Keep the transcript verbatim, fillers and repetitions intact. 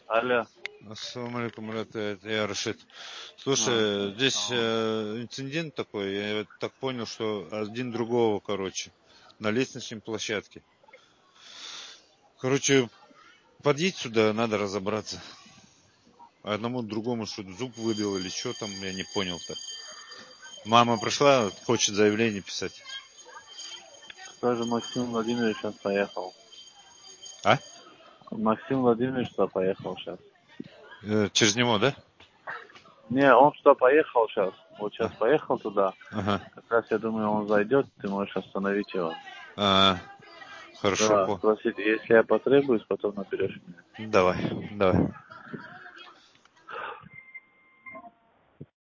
Алло. Ассаламу алейкум, брат, это я Рашид. А, Слушай, здесь а, э, инцидент такой, я так понял, что один другого, короче, на лестничной площадке. Короче, подъедь сюда, надо разобраться. Одному другому что-то зуб выбил или что там, я не понял-то. Мама пришла, хочет заявление писать. Тоже Максим Владимирович сейчас поехал. А? Максим Владимирович туда поехал сейчас. Э, через него, да? Не, он туда поехал сейчас. Вот А, сейчас поехал туда. ага. Как раз я думаю, он зайдет, ты можешь остановить его. А, хорошо, Да, по. спросить, если я потребуюсь, потом наберешь меня. Давай, давай.